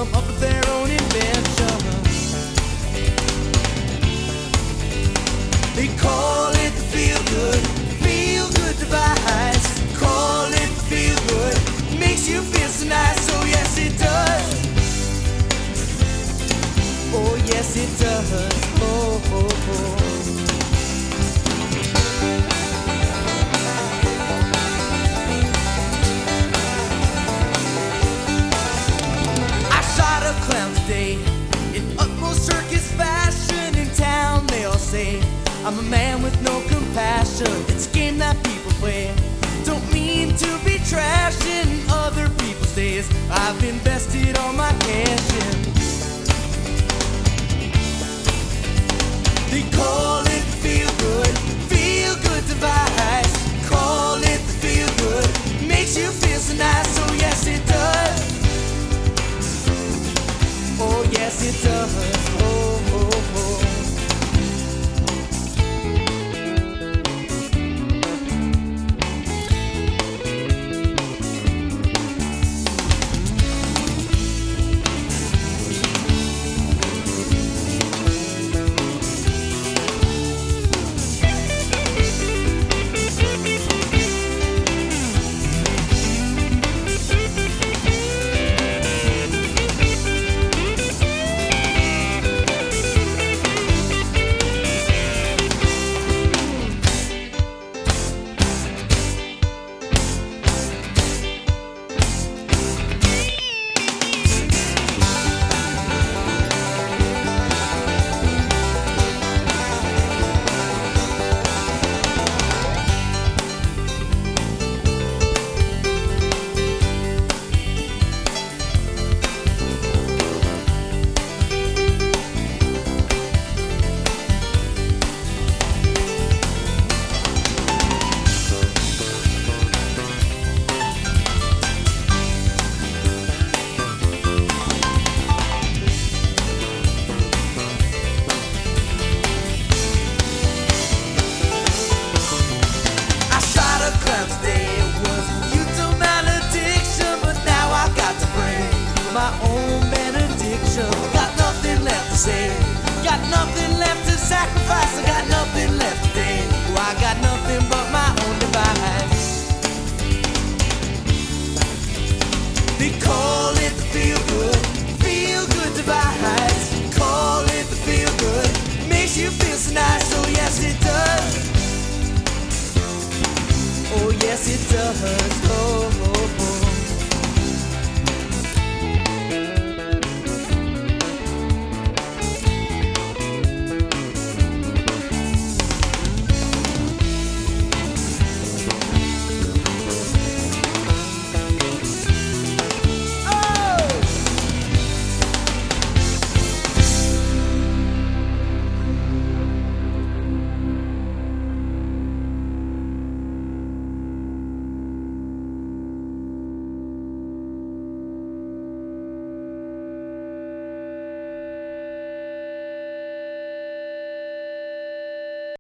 come up with their own invention. They call it the feel good device. Call it the feel good, makes you feel so nice. Oh yes it does. Oh yes it does. Oh oh oh. Clown today in utmost circus fashion. In town they all say I'm a man with no compassion. It's a game that people play. Don't mean to be trashing other people's days. I've invested all my cash in. They call it feel good device. Call it the feel good, makes you feel so nice. Oh yes it does. Oh yes it does. Oh oh oh. My own benediction. Got nothing left to say, got nothing left to sacrifice.